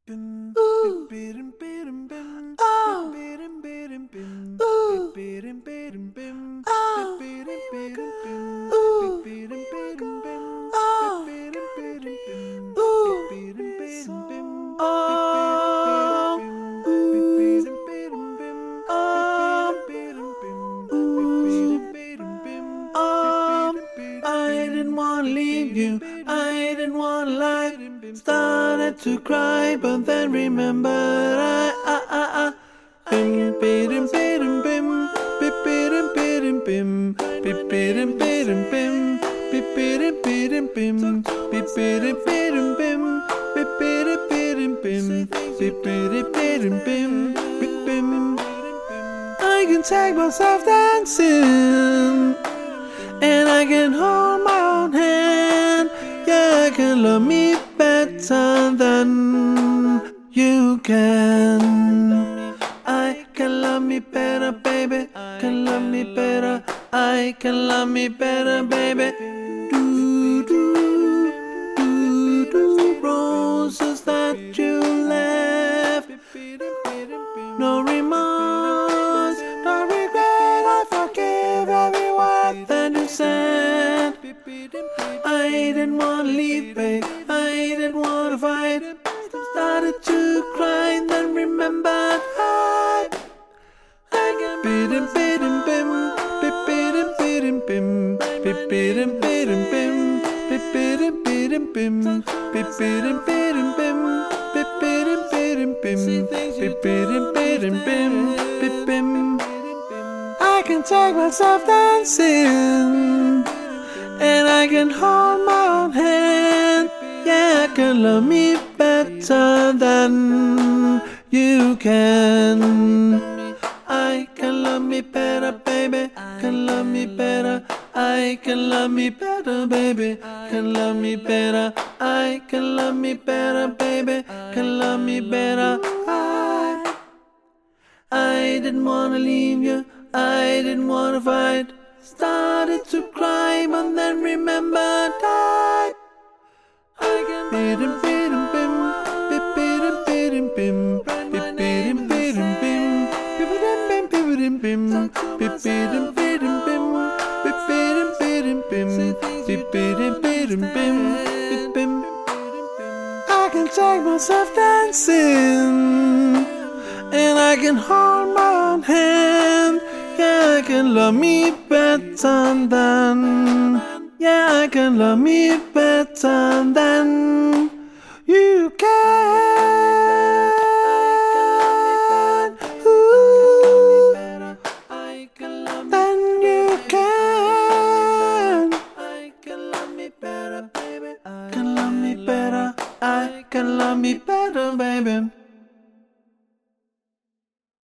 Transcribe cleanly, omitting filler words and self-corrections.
Ooh. Oh. I didn't wanna leave you, I didn't wanna lie. Started to cry, but then remembered bim bim bim bim bim bim bim bim bim bim bim bim bim bim bim. I can take myself dancing, and I can hold my own hand. Yeah, I can love me better than you can. I can love me better, baby. Can love me better. I can love me better, baby. Do do do do. Roses that you left, no remorse, no regret. I forgive every word that you said. I didn't wanna leave, babe. I didn't wanna fight. Started to cry, then remembered I can bim bim bim bim bim bim bim bim bim bim bim bim bim. I can take myself dancing, and I can hold my own hand. Yeah, I can love me better than you can. I can love me better, baby. Can love me better. I can love me better, baby. Can love me better. I can love me better, baby. Can love me better. I didn't wanna leave you. I didn't wanna fight. Started to cry, but then remembered I can bim bim bim bim bim bim bim bim bim bim. I can take myself dancing, and I can hold my own hand. Yeah, I can love me better than. Yeah, I can love me better than you can. Ooh, than you can. I can love me better, baby. Can love me better. I can love me better, baby.